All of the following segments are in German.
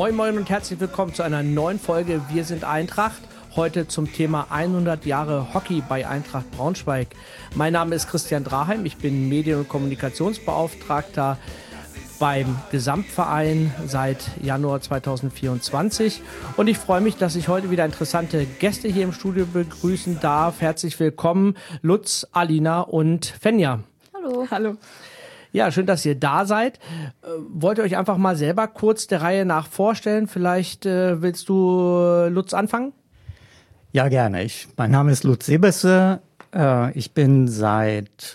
Moin Moin und herzlich willkommen zu einer neuen Folge Wir sind Eintracht. Heute zum Thema 100 Jahre Hockey bei Eintracht Braunschweig. Mein Name ist Christian Draheim, ich bin Medien- und Kommunikationsbeauftragter beim Gesamtverein seit Januar 2024 und ich freue mich, dass ich heute wieder interessante Gäste hier im Studio begrüßen darf. Herzlich willkommen Lutz, Alina und Fenja. Hallo. Hallo. Ja, schön, dass ihr da seid. Wollt ihr euch einfach mal selber kurz der Reihe nach vorstellen? Vielleicht willst du, Lutz, anfangen? Ja, gerne. Mein Name ist Lutz Sebesse. Ich bin seit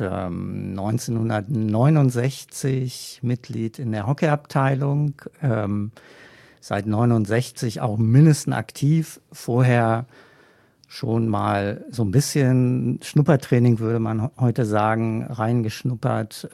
1969 Mitglied in der Hockeyabteilung. Seit 1969 auch mindestens aktiv. Vorher schon mal so ein bisschen Schnuppertraining, würde man heute sagen, reingeschnuppert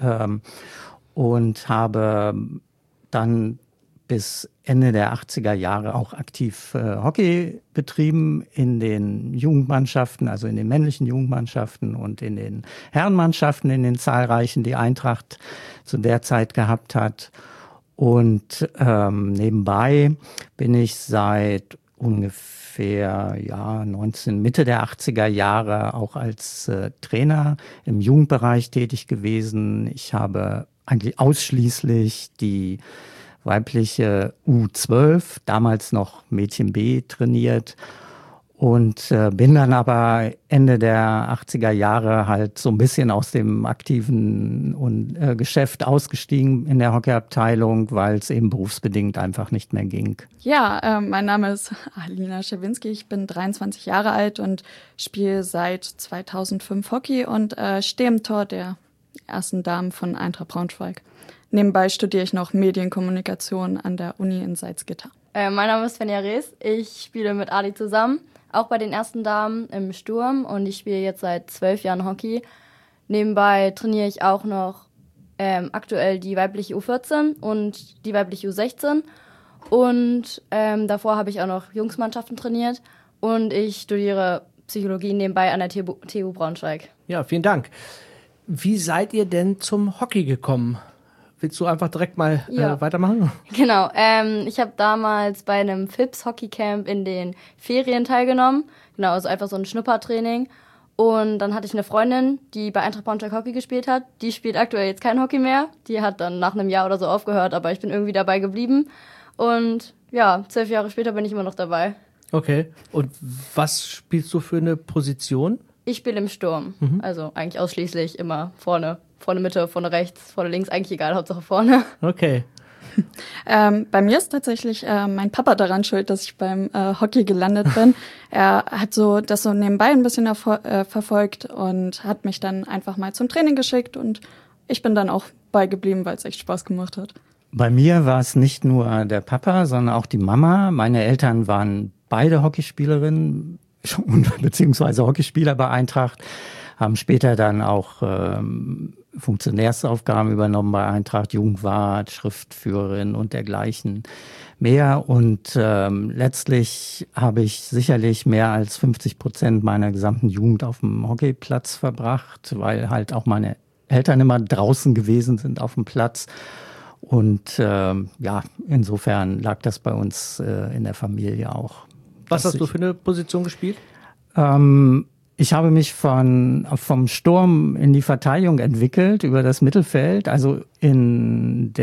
und habe dann bis Ende der 80er Jahre auch aktiv Hockey betrieben in den Jugendmannschaften, also in den männlichen Jugendmannschaften und in den Herrenmannschaften, in den zahlreichen, die Eintracht zu der Zeit gehabt hat. Und nebenbei bin ich seit ungefähr Mitte der 80er Jahre auch als Trainer im Jugendbereich tätig gewesen. Ich habe eigentlich ausschließlich die weibliche U12, damals noch Mädchen B, trainiert und bin dann aber Ende der 80er Jahre halt so ein bisschen aus dem aktiven Geschäft ausgestiegen in der Hockeyabteilung, weil es eben berufsbedingt einfach nicht mehr ging. Ja, mein Name ist Alina Schewinski, ich bin 23 Jahre alt und spiele seit 2005 Hockey und stehe im Tor der ersten Damen von Eintracht Braunschweig. Nebenbei studiere ich noch Medienkommunikation an der Uni in Salzgitter. Mein Name ist Fenja Rees, ich spiele mit Adi zusammen, auch bei den ersten Damen im Sturm und ich spiele jetzt seit 12 Jahren Hockey. Nebenbei trainiere ich auch noch aktuell die weibliche U14 und die weibliche U16 und davor habe ich auch noch Jungsmannschaften trainiert und ich studiere Psychologie nebenbei an der TU Braunschweig. Ja, vielen Dank. Wie seid ihr denn zum Hockey gekommen? Willst du einfach direkt mal weitermachen? Genau, ich habe damals bei einem FIPS Hockeycamp in den Ferien teilgenommen. Genau, also einfach so ein Schnuppertraining. Und dann hatte ich eine Freundin, die bei Eintracht Braunschweig Hockey gespielt hat. Die spielt aktuell jetzt kein Hockey mehr. Die hat dann nach einem Jahr oder so aufgehört, aber ich bin irgendwie dabei geblieben. Und ja, 12 Jahre später bin ich immer noch dabei. Okay, und was spielst du für eine Position? Ich spiele im Sturm, also eigentlich ausschließlich immer vorne. Vorne Mitte, vorne rechts, vorne links, eigentlich egal, Hauptsache vorne. Okay. Bei mir ist tatsächlich mein Papa daran schuld, dass ich beim Hockey gelandet bin. Er hat das so nebenbei ein bisschen verfolgt und hat mich dann einfach mal zum Training geschickt und ich bin dann auch beigeblieben, weil es echt Spaß gemacht hat. Bei mir war es nicht nur der Papa, sondern auch die Mama. Meine Eltern waren beide Hockeyspielerinnen, beziehungsweise Hockeyspieler bei Eintracht, haben später dann auch Funktionärsaufgaben übernommen bei Eintracht, Jugendwart, Schriftführerin und dergleichen mehr. Und letztlich habe ich sicherlich mehr als 50% meiner gesamten Jugend auf dem Hockeyplatz verbracht, weil halt auch meine Eltern immer draußen gewesen sind auf dem Platz. Und insofern lag das bei uns in der Familie auch. Was hast du für eine Position gespielt? Ich habe mich vom Sturm in die Verteidigung entwickelt, über das Mittelfeld. Also im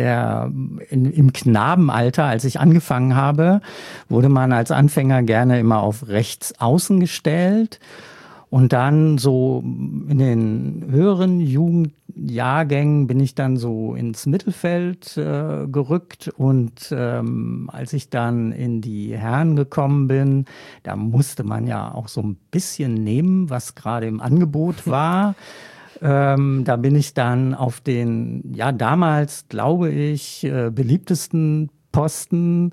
Knabenalter, als ich angefangen habe, wurde man als Anfänger gerne immer auf rechts außen gestellt. Und dann so in den höheren Jugendjahrgängen bin ich dann so ins Mittelfeld gerückt. Und als ich dann in die Herren gekommen bin, da musste man ja auch so ein bisschen nehmen, was gerade im Angebot war. Da bin ich dann auf den, damals, glaube ich, beliebtesten Posten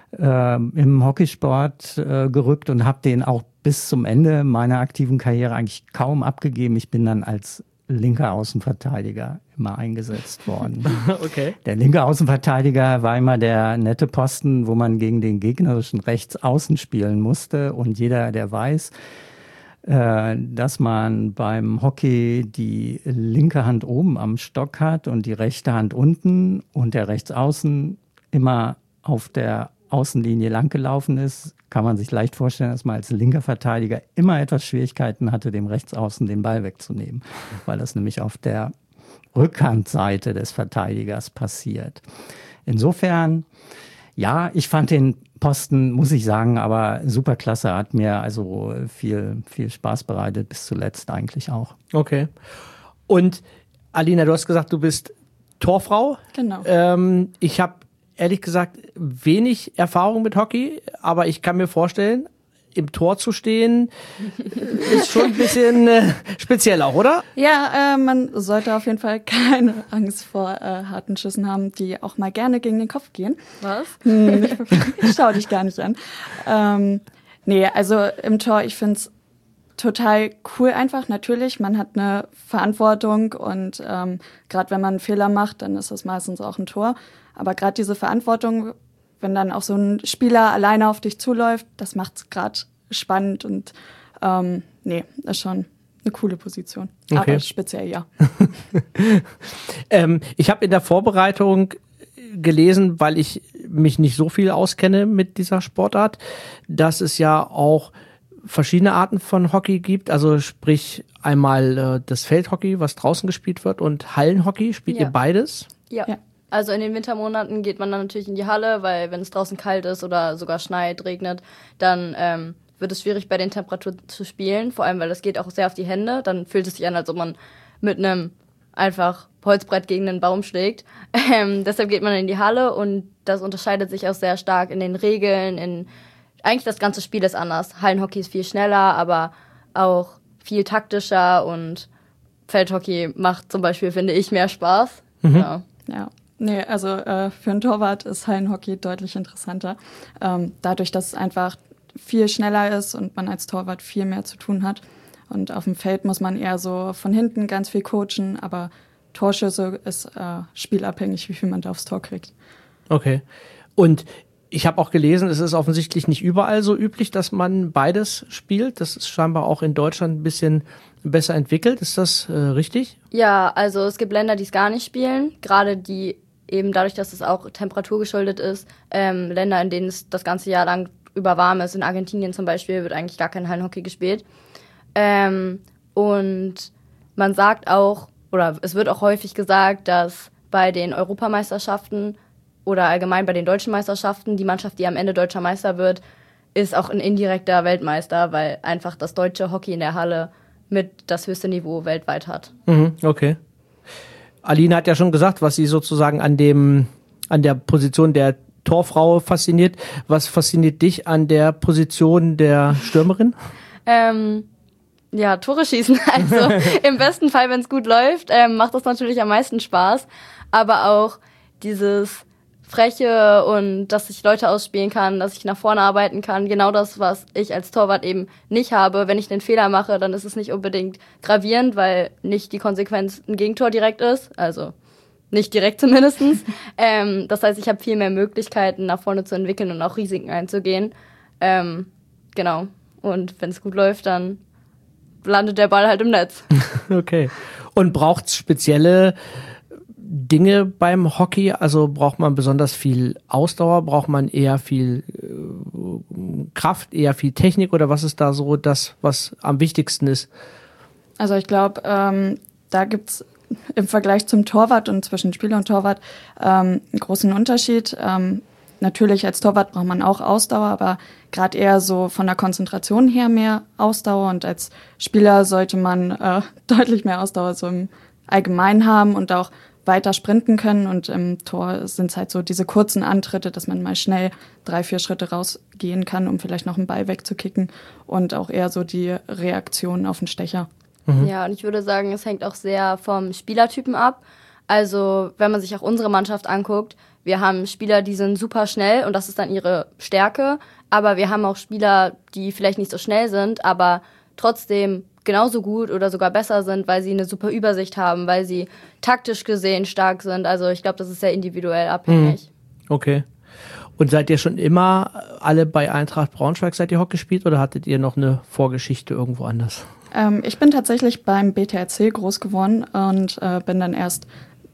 im Hockeysport gerückt und habe den auch bis zum Ende meiner aktiven Karriere eigentlich kaum abgegeben. Ich bin dann als linker Außenverteidiger immer eingesetzt worden. Okay. Der linke Außenverteidiger war immer der nette Posten, wo man gegen den gegnerischen Rechtsaußen spielen musste. Und jeder, der weiß, dass man beim Hockey die linke Hand oben am Stock hat und die rechte Hand unten und der Rechtsaußen immer auf der Außenlinie langgelaufen ist, kann man sich leicht vorstellen, dass man als linker Verteidiger immer etwas Schwierigkeiten hatte, dem Rechtsaußen den Ball wegzunehmen, weil das nämlich auf der Rückhandseite des Verteidigers passiert. Insofern, ja, ich fand den Posten, muss ich sagen, aber super klasse, hat mir also viel Spaß bereitet, bis zuletzt eigentlich auch. Okay. Und Alina, du hast gesagt, du bist Torfrau. Genau. Ich habe ehrlich gesagt wenig Erfahrung mit Hockey, aber ich kann mir vorstellen, im Tor zu stehen, ist schon ein bisschen speziell auch, oder? Ja, man sollte auf jeden Fall keine Angst vor harten Schüssen haben, die auch mal gerne gegen den Kopf gehen. Was? Ich schau dich gar nicht an. Nee, also im Tor, ich find's total cool einfach. Natürlich, man hat eine Verantwortung und gerade wenn man einen Fehler macht, dann ist das meistens auch ein Tor. Aber gerade diese Verantwortung, wenn dann auch so ein Spieler alleine auf dich zuläuft, das macht's gerade spannend und nee, das ist schon eine coole Position. Okay. Aber speziell ja. Ich habe in der Vorbereitung gelesen, weil ich mich nicht so viel auskenne mit dieser Sportart, dass es ja auch verschiedene Arten von Hockey gibt, also sprich einmal das Feldhockey, was draußen gespielt wird, und Hallenhockey. Spielt ihr beides? Ja. Ja. Also in den Wintermonaten geht man dann natürlich in die Halle, weil wenn es draußen kalt ist oder sogar schneit, regnet, dann wird es schwierig bei den Temperaturen zu spielen, vor allem weil das geht auch sehr auf die Hände, dann fühlt es sich an, als ob man mit einem einfach Holzbrett gegen einen Baum schlägt. Deshalb geht man in die Halle und das unterscheidet sich auch sehr stark in den Regeln, eigentlich das ganze Spiel ist anders. Hallenhockey ist viel schneller, aber auch viel taktischer und Feldhockey macht zum Beispiel, finde ich, mehr Spaß. Ja. Ja. Nee, also für einen Torwart ist Hallenhockey deutlich interessanter. Dadurch, dass es einfach viel schneller ist und man als Torwart viel mehr zu tun hat. Und auf dem Feld muss man eher so von hinten ganz viel coachen, aber Torschüsse ist spielabhängig, wie viel man da aufs Tor kriegt. Okay. Und ich habe auch gelesen, es ist offensichtlich nicht überall so üblich, dass man beides spielt. Das ist scheinbar auch in Deutschland ein bisschen besser entwickelt. Ist das richtig? Ja, also es gibt Länder, die es gar nicht spielen, gerade die eben dadurch, dass es auch temperaturgeschuldet ist, Länder, in denen es das ganze Jahr lang über warm ist. In Argentinien zum Beispiel wird eigentlich gar kein Hallenhockey gespielt. Und man sagt auch, oder es wird auch häufig gesagt, dass bei den Europameisterschaften oder allgemein bei den deutschen Meisterschaften die Mannschaft, die am Ende deutscher Meister wird, ist auch ein indirekter Weltmeister, weil einfach das deutsche Hockey in der Halle mit das höchste Niveau weltweit hat. Okay. Alina hat ja schon gesagt, was sie sozusagen an der Position der Torfrau fasziniert. Was fasziniert dich an der Position der Stürmerin? Ja, Tore schießen. Also im besten Fall, wenn es gut läuft, macht das natürlich am meisten Spaß. Aber auch dieses Freche und dass ich Leute ausspielen kann, dass ich nach vorne arbeiten kann. Genau das, was ich als Torwart eben nicht habe. Wenn ich einen Fehler mache, dann ist es nicht unbedingt gravierend, weil nicht die Konsequenz ein Gegentor direkt ist. Also nicht direkt zumindestens. Das heißt, ich habe viel mehr Möglichkeiten, nach vorne zu entwickeln und auch Risiken einzugehen. Genau. Und wenn es gut läuft, dann landet der Ball halt im Netz. Okay. Und braucht es spezielle Dinge beim Hockey? Also braucht man besonders viel Ausdauer? Braucht man eher viel Kraft, eher viel Technik? Oder was ist da so das, was am wichtigsten ist? Also ich glaube, da gibt's im Vergleich zum Torwart und zwischen Spieler und Torwart einen großen Unterschied. Natürlich als Torwart braucht man auch Ausdauer, aber gerade eher so von der Konzentration her mehr Ausdauer. Und als Spieler sollte man deutlich mehr Ausdauer so im Allgemeinen haben und auch weiter sprinten können. Und im Tor sind es halt so diese kurzen Antritte, dass man mal schnell 3-4 Schritte rausgehen kann, um vielleicht noch einen Ball wegzukicken. Und auch eher so die Reaktion auf den Stecher. Ja, und ich würde sagen, es hängt auch sehr vom Spielertypen ab. Also wenn man sich auch unsere Mannschaft anguckt, wir haben Spieler, die sind super schnell und das ist dann ihre Stärke. Aber wir haben auch Spieler, die vielleicht nicht so schnell sind, aber trotzdem genauso gut oder sogar besser sind, weil sie eine super Übersicht haben, weil sie taktisch gesehen stark sind. Also ich glaube, das ist sehr individuell abhängig. Okay. Und seid ihr schon immer alle bei Eintracht Braunschweig, seid ihr Hockey gespielt oder hattet ihr noch eine Vorgeschichte irgendwo anders? Ich bin tatsächlich beim BTRC groß geworden und bin dann erst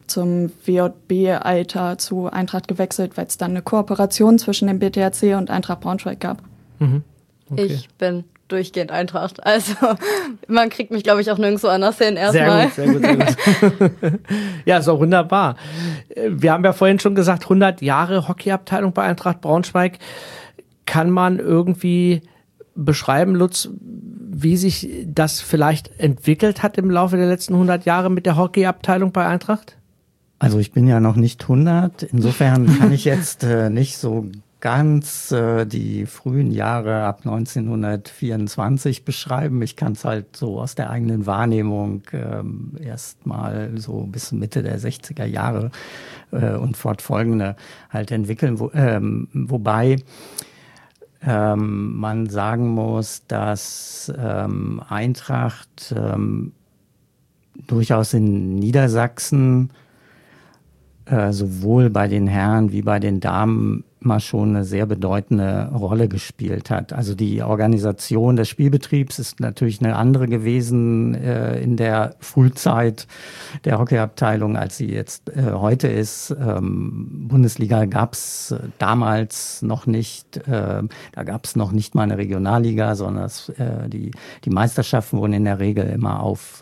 zum WJB-Alter zu Eintracht gewechselt, weil es dann eine Kooperation zwischen dem BTHC und Eintracht Braunschweig gab. Mhm. Okay. Ich bin durchgehend Eintracht. Also man kriegt mich, glaube ich, auch nirgendwo anders hin erstmal. Sehr gut. Ja, ist auch wunderbar. Wir haben ja vorhin schon gesagt, 100 Jahre Hockeyabteilung bei Eintracht Braunschweig. Kann man irgendwie beschreiben, Lutz, wie sich das vielleicht entwickelt hat im Laufe der letzten 100 Jahre mit der Hockeyabteilung bei Eintracht? Also ich bin ja noch nicht 100. Insofern kann ich jetzt nicht so ganz die frühen Jahre ab 1924 beschreiben. Ich kann es halt so aus der eigenen Wahrnehmung erst mal so bis Mitte der 60er Jahre und fortfolgende halt entwickeln, wobei man sagen muss, dass Eintracht durchaus in Niedersachsen sowohl bei den Herren wie bei den Damen immer schon eine sehr bedeutende Rolle gespielt hat. Also die Organisation des Spielbetriebs ist natürlich eine andere gewesen in der Frühzeit der Hockeyabteilung, als sie jetzt heute ist. Bundesliga gab es damals noch nicht. Da gab es noch nicht mal eine Regionalliga, sondern die Meisterschaften wurden in der Regel immer auf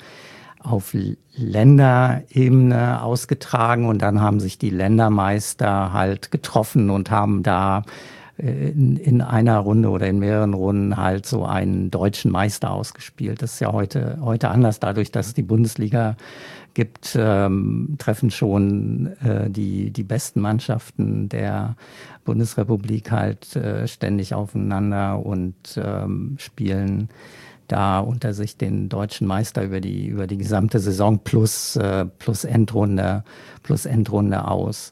Länderebene ausgetragen und dann haben sich die Ländermeister halt getroffen und haben da in einer Runde oder in mehreren Runden halt so einen deutschen Meister ausgespielt. Das ist ja heute anders. Dadurch, dass es die Bundesliga gibt, treffen schon die besten Mannschaften der Bundesrepublik halt ständig aufeinander und spielen da unter sich den deutschen Meister über die gesamte Saison plus Endrunde aus.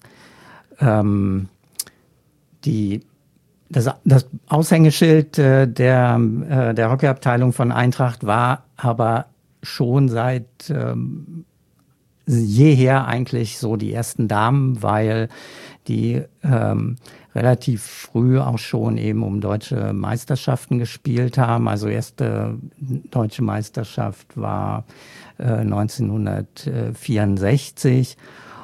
Das Aushängeschild der Hockeyabteilung von Eintracht war aber schon seit jeher eigentlich so die ersten Damen, weil die relativ früh auch schon eben um deutsche Meisterschaften gespielt haben. Also erste deutsche Meisterschaft war 1964.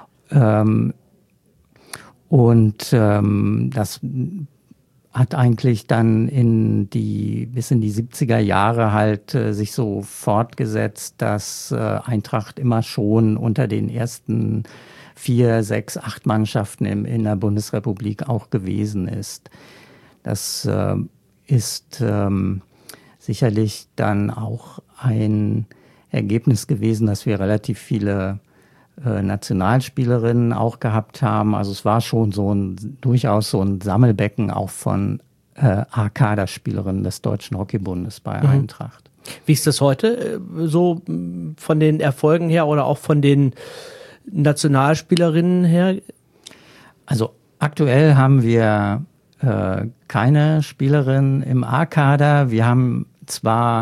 Das hat eigentlich dann bis in die 70er Jahre halt sich so fortgesetzt, dass Eintracht immer schon unter den ersten 4, 6, 8 Mannschaften in der Bundesrepublik auch gewesen ist. Das ist sicherlich dann auch ein Ergebnis gewesen, dass wir relativ viele Nationalspielerinnen auch gehabt haben. Also es war schon durchaus so ein Sammelbecken auch von A-Kaderspielerinnen des Deutschen Hockeybundes bei Eintracht. Wie ist das heute so von den Erfolgen her oder auch von den Nationalspielerinnen her? Also aktuell haben wir keine Spielerin im A-Kader. Wir haben zwar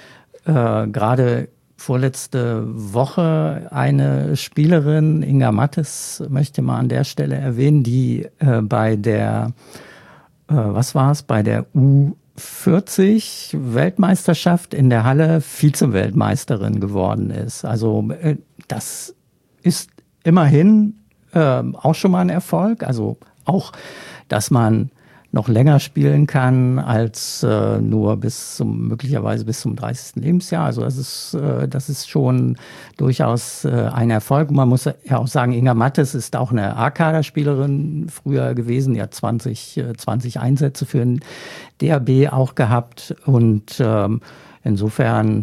gerade vorletzte Woche eine Spielerin, Inga Mattes, möchte mal an der Stelle erwähnen, die bei der bei der U40 Weltmeisterschaft in der Halle Vize-Weltmeisterin geworden ist. Also das ist immerhin auch schon mal ein Erfolg. Also auch, dass man noch länger spielen kann als nur möglicherweise bis zum 30. Lebensjahr. Also das ist schon durchaus ein Erfolg. Man muss ja auch sagen, Inga Mattes ist auch eine A-Kader-Spielerin früher gewesen. Die hat 20 Einsätze für den DHB auch gehabt. Und insofern,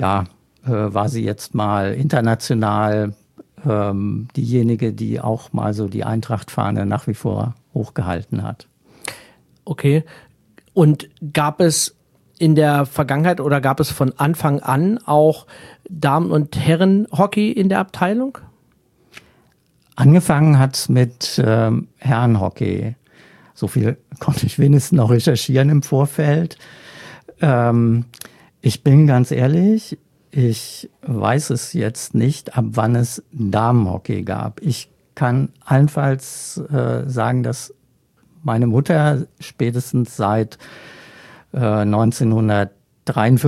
war sie jetzt mal international diejenige, die auch mal so die Eintracht-Fahne nach wie vor hochgehalten hat. Okay. Und gab es in der Vergangenheit oder gab es von Anfang an auch Damen- und Herrenhockey in der Abteilung? Angefangen hat es mit Herrenhockey. So viel konnte ich wenigstens noch recherchieren im Vorfeld. Ich bin ganz ehrlich, ich weiß es jetzt nicht, ab wann es Damenhockey gab. Ich kann allenfalls sagen, dass meine Mutter spätestens seit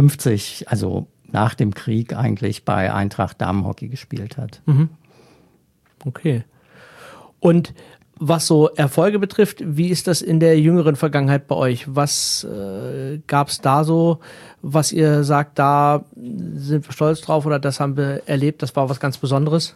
1953, also nach dem Krieg, eigentlich bei Eintracht Damenhockey gespielt hat. Mhm. Okay. Und was so Erfolge betrifft, wie ist das in der jüngeren Vergangenheit bei euch? Was gab es da so, was ihr sagt, da sind wir stolz drauf oder das haben wir erlebt, das war was ganz Besonderes?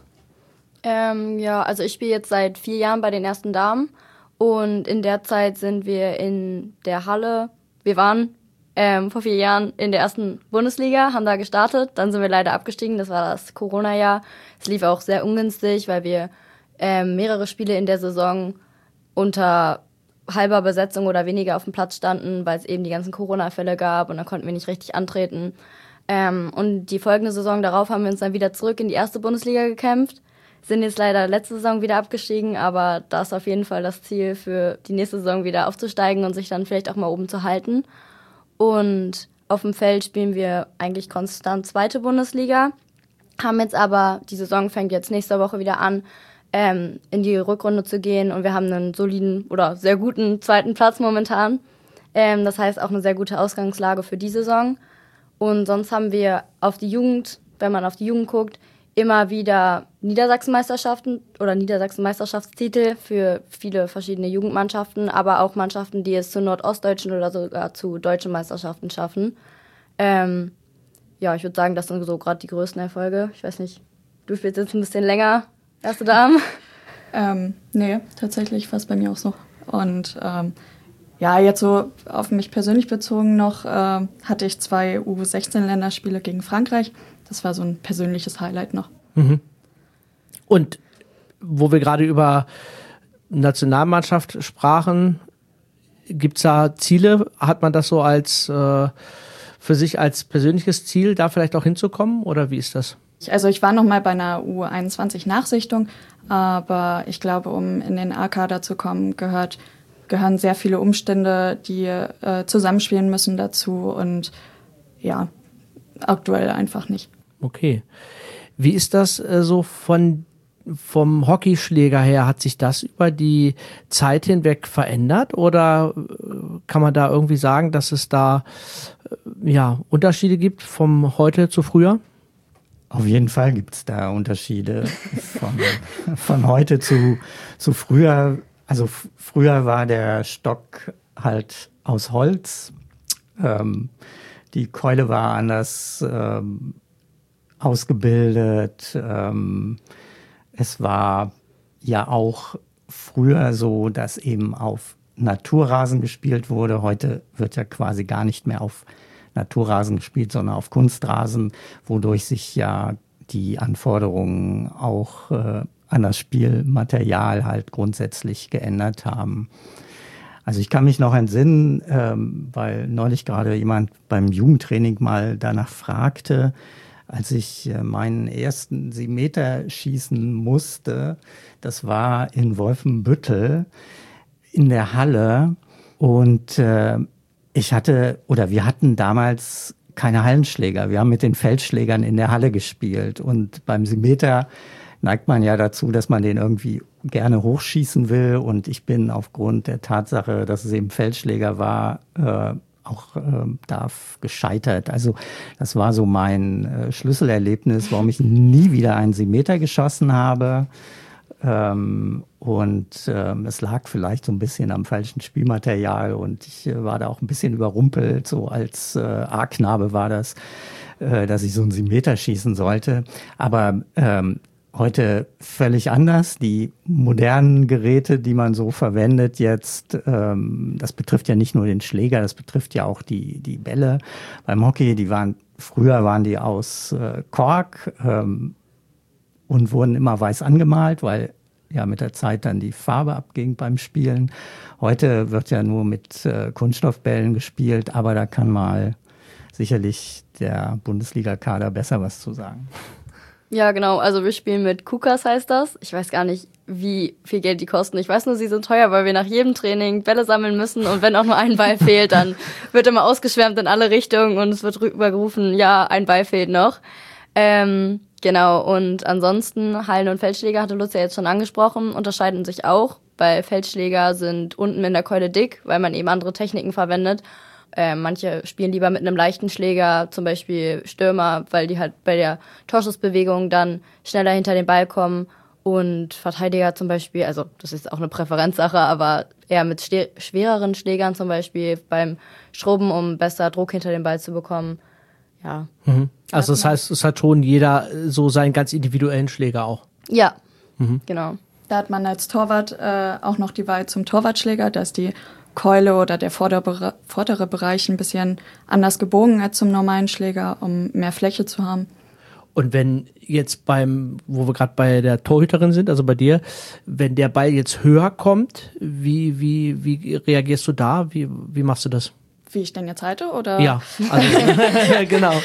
Ja, also ich spiele jetzt seit 4 Jahren bei den ersten Damen und in der Zeit sind wir in der Halle, wir waren vor 4 Jahren in der ersten Bundesliga, haben da gestartet, dann sind wir leider abgestiegen, das war das Corona-Jahr. Es lief auch sehr ungünstig, weil wir mehrere Spiele in der Saison unter halber Besetzung oder weniger auf dem Platz standen, weil es eben die ganzen Corona-Fälle gab und dann konnten wir nicht richtig antreten. Und die folgende Saison darauf haben wir uns dann wieder zurück in die erste Bundesliga gekämpft, sind jetzt leider letzte Saison wieder abgestiegen, aber da ist auf jeden Fall das Ziel für die nächste Saison wieder aufzusteigen und sich dann vielleicht auch mal oben zu halten. Und auf dem Feld spielen wir eigentlich konstant zweite Bundesliga, haben jetzt aber, die Saison fängt jetzt nächste Woche wieder an, in die Rückrunde zu gehen und wir haben einen soliden oder sehr guten zweiten Platz momentan. Das heißt auch eine sehr gute Ausgangslage für die Saison. Und sonst haben wir auf die Jugend, wenn man auf die Jugend guckt, immer wieder Niedersachsenmeisterschaften oder Niedersachsen-Meisterschaftstitel für viele verschiedene Jugendmannschaften, aber auch Mannschaften, die es zu nordostdeutschen oder sogar zu deutschen Meisterschaften schaffen. Ja, ich würde sagen, das sind so gerade die größten Erfolge. Ich weiß nicht, du spielst jetzt ein bisschen länger. Erste Damen? Nee, tatsächlich war es bei mir auch so. Und ja, jetzt so auf mich persönlich bezogen noch, hatte ich 2 U16-Länderspiele gegen Frankreich. Das war so ein persönliches Highlight noch. Mhm. Und wo wir gerade über Nationalmannschaft sprachen, gibt es da Ziele? Hat man das so als für sich als persönliches Ziel, da vielleicht auch hinzukommen? Oder wie ist das? Also ich war noch mal bei einer U21-Nachsichtung, aber ich glaube, um in den A-Kader zu kommen, gehören sehr viele Umstände, die zusammenspielen müssen dazu und ja, aktuell einfach nicht. Okay. Wie ist das so vom Hockeyschläger her? Hat sich das über die Zeit hinweg verändert oder kann man da irgendwie sagen, dass es da Unterschiede gibt vom heute zu früher? Auf jeden Fall gibt es da Unterschiede von heute zu früher. Also früher war der Stock halt aus Holz. Die Keule war anders ausgebildet. Es war ja auch früher so, dass eben auf Naturrasen gespielt wurde. Heute wird ja quasi gar nicht mehr auf Naturrasen gespielt, sondern auf Kunstrasen, wodurch sich ja die Anforderungen auch an das Spielmaterial halt grundsätzlich geändert haben. Also ich kann mich noch entsinnen, weil neulich gerade jemand beim Jugendtraining mal danach fragte, als ich meinen ersten 7 Meter schießen musste. Das war in Wolfenbüttel in der Halle und wir hatten damals keine Hallenschläger. Wir haben mit den Feldschlägern in der Halle gespielt. Und beim 7 Meter neigt man ja dazu, dass man den irgendwie gerne hochschießen will. Und ich bin aufgrund der Tatsache, dass es eben Feldschläger war, auch da gescheitert. Also das war so mein Schlüsselerlebnis, warum ich nie wieder einen 7 Meter geschossen habe. Es lag vielleicht so ein bisschen am falschen Spielmaterial und ich war da auch ein bisschen überrumpelt, so als A-Knabe war das, dass ich so einen 7 Meter schießen sollte. Aber heute völlig anders. Die modernen Geräte, die man so verwendet jetzt, das betrifft ja nicht nur den Schläger, das betrifft ja auch die Bälle. Beim Hockey, früher waren die aus Kork, und wurden immer weiß angemalt, weil ja mit der Zeit dann die Farbe abging beim Spielen. Heute wird ja nur mit Kunststoffbällen gespielt, aber da kann mal sicherlich der Bundesliga-Kader besser was zu sagen. Ja, genau. Also wir spielen mit Kukas, heißt das. Ich weiß gar nicht, wie viel Geld die kosten. Ich weiß nur, sie sind teuer, weil wir nach jedem Training Bälle sammeln müssen und wenn auch nur ein Ball fehlt, dann wird immer ausgeschwärmt in alle Richtungen und es wird rübergerufen, ja, ein Ball fehlt noch. Genau, und ansonsten Hallen- und Feldschläger, hatte Lucia jetzt schon angesprochen, unterscheiden sich auch, weil Feldschläger sind unten in der Keule dick, weil man eben andere Techniken verwendet. Manche spielen lieber mit einem leichten Schläger, zum Beispiel Stürmer, weil die halt bei der Torschussbewegung dann schneller hinter den Ball kommen. Und Verteidiger zum Beispiel, also das ist auch eine Präferenzsache, aber eher mit schwereren Schlägern zum Beispiel beim Schrubben, um besser Druck hinter den Ball zu bekommen. Ja. Also das heißt, es hat schon jeder so seinen ganz individuellen Schläger auch. Ja, genau. Da hat man als Torwart auch noch die Wahl zum Torwartschläger. Da ist die Keule oder der vordere Bereich ein bisschen anders gebogen als zum normalen Schläger, um mehr Fläche zu haben. Und wenn jetzt wo wir gerade bei der Torhüterin sind, also bei dir, wenn der Ball jetzt höher kommt, wie reagierst du da? Wie machst du das? Wie ich den jetzt halte, oder? Ja, also, genau.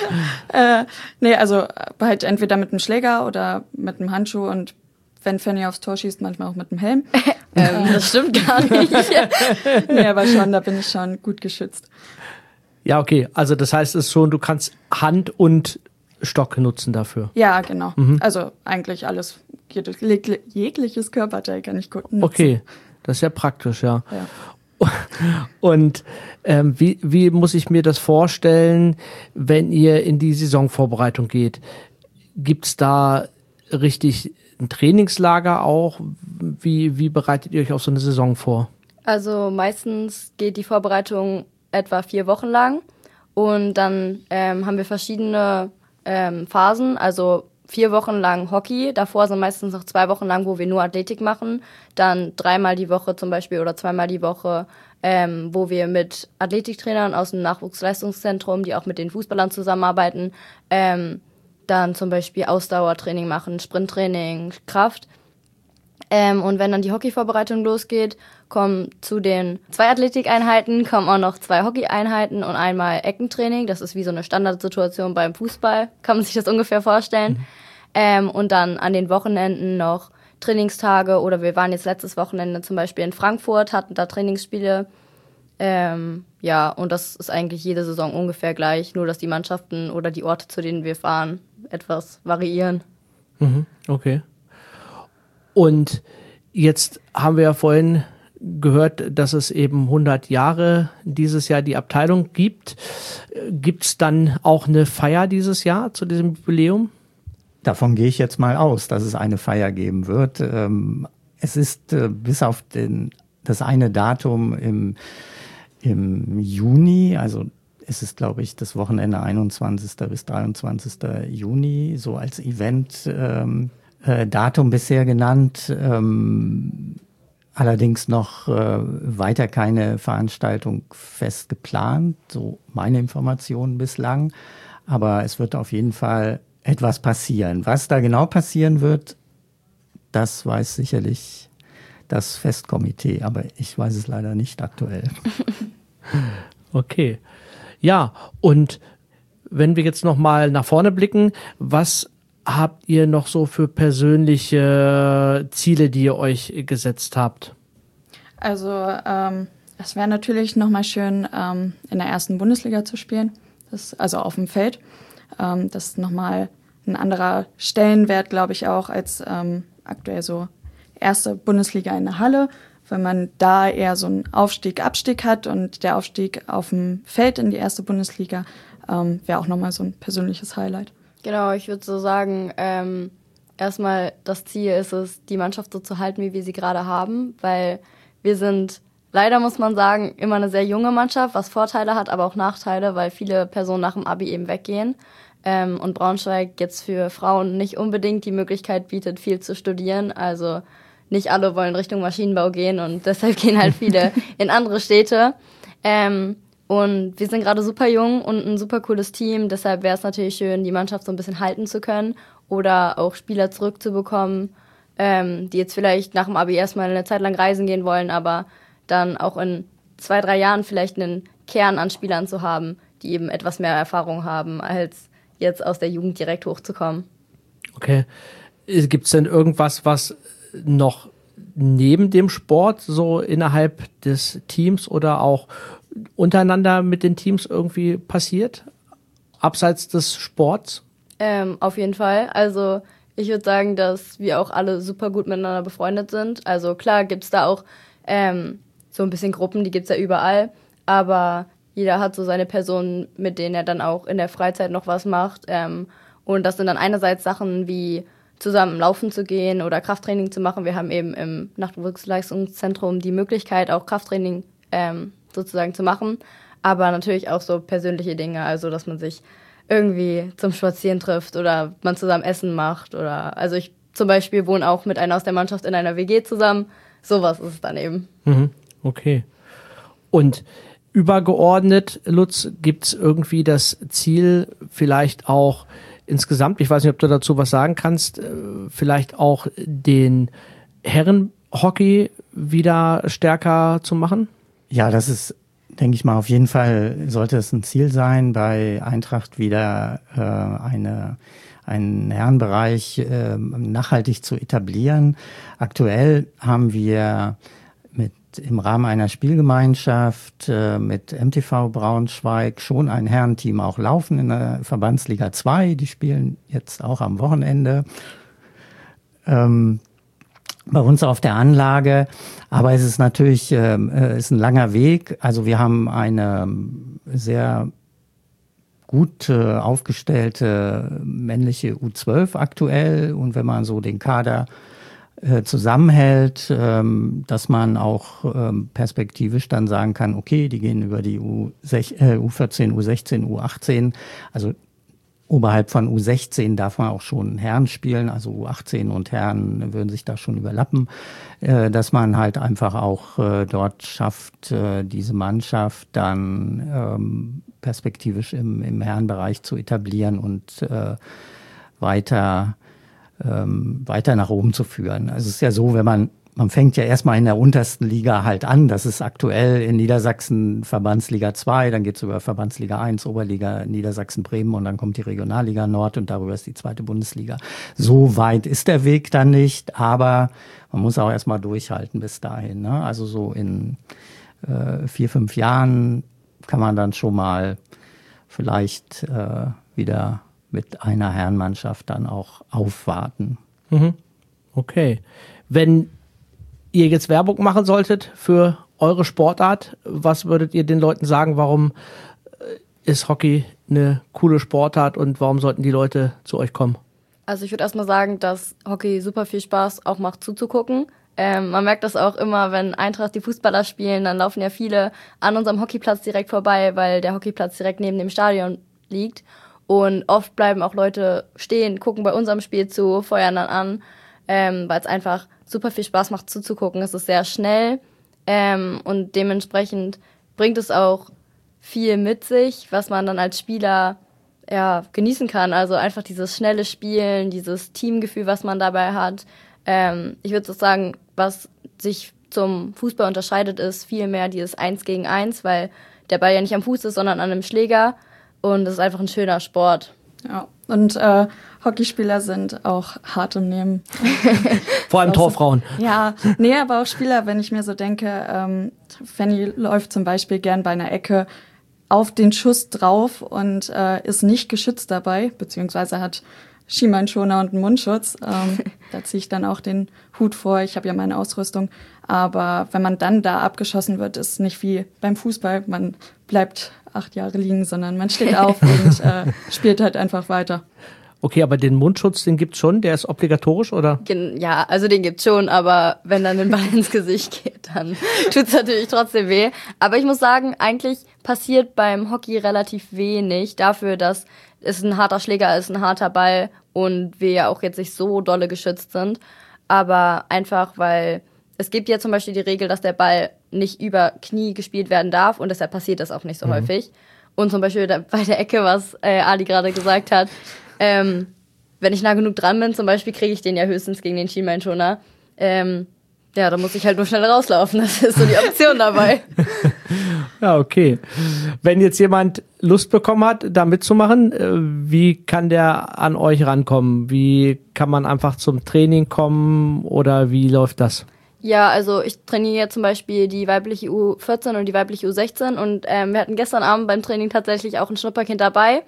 Nee, also halt entweder mit einem Schläger oder mit einem Handschuh und wenn Fanny aufs Tor schießt, manchmal auch mit einem Helm. Das stimmt gar nicht. Nee, aber schon, da bin ich schon gut geschützt. Ja, okay. Also das heißt es schon, du kannst Hand und Stock nutzen dafür. Ja, genau. Also eigentlich alles, jegliches Körperteil kann ich gut nutzen. Okay, das ist ja praktisch, ja. Ja. Und wie muss ich mir das vorstellen, wenn ihr in die Saisonvorbereitung geht? Gibt's da richtig ein Trainingslager auch? Wie bereitet ihr euch auf so eine Saison vor? Also meistens geht die Vorbereitung etwa 4 Wochen lang und dann haben wir verschiedene Phasen, also 4 Wochen lang Hockey, davor sind meistens noch 2 Wochen lang, wo wir nur Athletik machen, dann 3-mal die Woche zum Beispiel oder 2-mal die Woche, wo wir mit Athletiktrainern aus dem Nachwuchsleistungszentrum, die auch mit den Fußballern zusammenarbeiten, dann zum Beispiel Ausdauertraining machen, Sprinttraining, Kraft. Und wenn dann die Hockeyvorbereitung losgeht, kommen zu den 2 Athletikeinheiten kommen auch noch 2 Hockeyeinheiten und einmal Eckentraining. Das ist wie so eine Standardsituation beim Fußball, kann man sich das ungefähr vorstellen. Und dann an den Wochenenden noch Trainingstage oder wir waren jetzt letztes Wochenende zum Beispiel in Frankfurt, hatten da Trainingsspiele. Ja, und das ist eigentlich jede Saison ungefähr gleich, nur dass die Mannschaften oder die Orte, zu denen wir fahren, etwas variieren. Okay. Und jetzt haben wir ja vorhin gehört, dass es eben 100 Jahre dieses Jahr die Abteilung gibt. Gibt es dann auch eine Feier dieses Jahr zu diesem Jubiläum? Davon gehe ich jetzt mal aus, dass es eine Feier geben wird. Es ist bis auf das eine Datum im Juni, also es ist, glaube ich, das Wochenende 21. bis 23. Juni, so als Event Datum bisher genannt, allerdings noch weiter keine Veranstaltung fest geplant, so meine Informationen bislang. Aber es wird auf jeden Fall etwas passieren. Was da genau passieren wird, das weiß sicherlich das Festkomitee, aber ich weiß es leider nicht aktuell. Okay. Ja, und wenn wir jetzt noch mal nach vorne blicken, was habt ihr noch so für persönliche Ziele, die ihr euch gesetzt habt? Also es wäre natürlich nochmal schön, in der ersten Bundesliga zu spielen, also auf dem Feld. Das ist nochmal ein anderer Stellenwert, glaube ich, auch als aktuell so erste Bundesliga in der Halle, weil man da eher so einen Aufstieg-Abstieg hat und der Aufstieg auf dem Feld in die erste Bundesliga wäre auch nochmal so ein persönliches Highlight. Genau, ich würde so sagen, erstmal das Ziel ist es, die Mannschaft so zu halten, wie wir sie gerade haben, weil wir sind, leider muss man sagen, immer eine sehr junge Mannschaft, was Vorteile hat, aber auch Nachteile, weil viele Personen nach dem Abi eben weggehen und Braunschweig jetzt für Frauen nicht unbedingt die Möglichkeit bietet, viel zu studieren, also nicht alle wollen Richtung Maschinenbau gehen und deshalb gehen halt viele in andere Städte. Und wir sind gerade super jung und ein super cooles Team, deshalb wäre es natürlich schön, die Mannschaft so ein bisschen halten zu können oder auch Spieler zurückzubekommen, die jetzt vielleicht nach dem Abi erstmal eine Zeit lang reisen gehen wollen, aber dann auch in 2-3 Jahren vielleicht einen Kern an Spielern zu haben, die eben etwas mehr Erfahrung haben, als jetzt aus der Jugend direkt hochzukommen. Okay. Gibt es denn irgendwas, was noch neben dem Sport so innerhalb des Teams oder auch untereinander mit den Teams irgendwie passiert? Abseits des Sports? Auf jeden Fall. Also ich würde sagen, dass wir auch alle super gut miteinander befreundet sind. Also klar gibt's da auch so ein bisschen Gruppen, die gibt's ja überall. Aber jeder hat so seine Personen, mit denen er dann auch in der Freizeit noch was macht. Und das sind dann einerseits Sachen wie zusammen laufen zu gehen oder Krafttraining zu machen. Wir haben eben im Nachwuchsleistungszentrum die Möglichkeit, auch Krafttraining sozusagen zu machen. Aber natürlich auch so persönliche Dinge, also dass man sich irgendwie zum Spazieren trifft oder man zusammen Essen macht. Also ich zum Beispiel wohne auch mit einer aus der Mannschaft in einer WG zusammen. Sowas ist es dann eben. Okay. Und übergeordnet, Lutz, gibt es irgendwie das Ziel, vielleicht auch insgesamt, ich weiß nicht, ob du dazu was sagen kannst, vielleicht auch den Herrenhockey wieder stärker zu machen? Ja, das ist, denke ich mal, auf jeden Fall sollte es ein Ziel sein, bei Eintracht wieder einen Herrenbereich nachhaltig zu etablieren. Aktuell haben wir im Rahmen einer Spielgemeinschaft mit MTV Braunschweig schon ein Herrenteam auch laufen in der Verbandsliga 2. Die spielen jetzt auch am Wochenende bei uns auf der Anlage. Aber es ist natürlich ist ein langer Weg. Also wir haben eine sehr gut aufgestellte männliche U12 aktuell. Und wenn man so den Kader zusammenhält, dass man auch perspektivisch dann sagen kann, okay, die gehen über die U14, U16, U18, also oberhalb von U16 darf man auch schon Herren spielen, also U18 und Herren würden sich da schon überlappen, dass man halt einfach auch dort schafft, diese Mannschaft dann perspektivisch im Herrenbereich zu etablieren und weiter nach oben zu führen. Also es ist ja so, wenn man fängt ja erstmal in der untersten Liga halt an. Das ist aktuell in Niedersachsen Verbandsliga 2, dann geht's über Verbandsliga 1, Oberliga Niedersachsen-Bremen und dann kommt die Regionalliga Nord und darüber ist die zweite Bundesliga. So weit ist der Weg dann nicht, aber man muss auch erstmal durchhalten bis dahin. Ne? Also so in 4-5 Jahren kann man dann schon mal vielleicht wieder mit einer Herrenmannschaft dann auch aufwarten. Okay. Wenn ihr jetzt Werbung machen solltet für eure Sportart, was würdet ihr den Leuten sagen, warum ist Hockey eine coole Sportart und warum sollten die Leute zu euch kommen? Also ich würde erstmal sagen, dass Hockey super viel Spaß auch macht zuzugucken. Man merkt das auch immer, wenn Eintracht die Fußballer spielen, dann laufen ja viele an unserem Hockeyplatz direkt vorbei, weil der Hockeyplatz direkt neben dem Stadion liegt. Und oft bleiben auch Leute stehen, gucken bei unserem Spiel zu, feuern dann an, weil es einfach super viel Spaß macht zuzugucken. Es ist sehr schnell und dementsprechend bringt es auch viel mit sich, was man dann als Spieler genießen kann. Also einfach dieses schnelle Spielen, dieses Teamgefühl, was man dabei hat. Ich würde so sagen, was sich zum Fußball unterscheidet, ist viel mehr dieses 1 gegen 1, weil der Ball ja nicht am Fuß ist, sondern an einem Schläger. Und es ist einfach ein schöner Sport. Ja, und Hockeyspieler sind auch hart im Nehmen. Vor allem Torfrauen. Ja, nee, aber auch Spieler, wenn ich mir so denke, Fanny läuft zum Beispiel gern bei einer Ecke auf den Schuss drauf und ist nicht geschützt dabei, beziehungsweise hat Schienbeinschoner und einen Mundschutz. Da ziehe ich dann auch den Hut vor. Ich habe ja meine Ausrüstung. Aber wenn man dann da abgeschossen wird, ist nicht wie beim Fußball. Man bleibt 8 Jahre liegen, sondern man steht auf und spielt halt einfach weiter. Okay, aber den Mundschutz, den gibt's schon? Der ist obligatorisch, oder? Ja, also den gibt's schon, aber wenn dann ein Ball ins Gesicht geht, dann tut's natürlich trotzdem weh. Aber ich muss sagen, eigentlich passiert beim Hockey relativ wenig dafür, dass es ein harter Schläger ist, ein harter Ball und wir ja auch jetzt nicht so dolle geschützt sind. Aber einfach, weil es gibt ja zum Beispiel die Regel, dass der Ball nicht über Knie gespielt werden darf und deshalb passiert das auch nicht so häufig. Und zum Beispiel bei der Ecke, was Ali gerade gesagt hat, wenn ich nah genug dran bin, zum Beispiel, kriege ich den ja höchstens gegen den Schienbeinschoner. Ja, da muss ich halt nur schnell rauslaufen. Das ist so die Option dabei. Ja, okay. Wenn jetzt jemand Lust bekommen hat, da mitzumachen, wie kann der an euch rankommen? Wie kann man einfach zum Training kommen oder wie läuft das? Ja, also ich trainiere zum Beispiel die weibliche U14 und die weibliche U16 und wir hatten gestern Abend beim Training tatsächlich auch ein Schnupperkind dabei.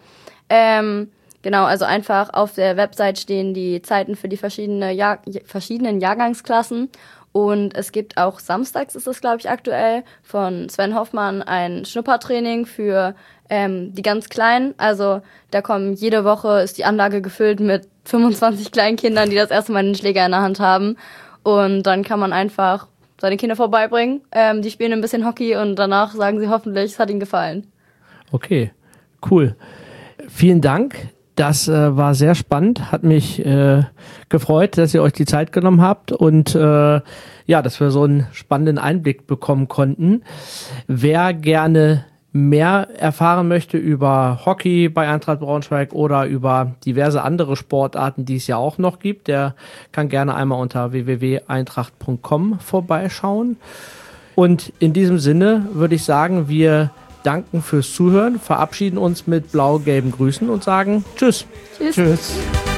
Genau, also einfach auf der Website stehen die Zeiten für die verschiedenen Jahrgangsklassen. Und es gibt auch samstags, ist das glaube ich aktuell, von Sven Hoffmann ein Schnuppertraining für die ganz Kleinen. Also da kommen jede Woche, ist die Anlage gefüllt mit 25 kleinen Kindern, die das erste Mal den Schläger in der Hand haben. Und dann kann man einfach seine Kinder vorbeibringen. Die spielen ein bisschen Hockey und danach sagen sie hoffentlich, es hat ihnen gefallen. Okay, cool. Vielen Dank. Das war sehr spannend. Hat mich gefreut, dass ihr euch die Zeit genommen habt und dass wir so einen spannenden Einblick bekommen konnten. Wer gerne mehr erfahren möchte über Hockey bei Eintracht Braunschweig oder über diverse andere Sportarten, die es ja auch noch gibt, der kann gerne einmal unter www.eintracht.com vorbeischauen. Und in diesem Sinne würde ich sagen, wir danken fürs Zuhören, verabschieden uns mit blau-gelben Grüßen und sagen Tschüss. Tschüss.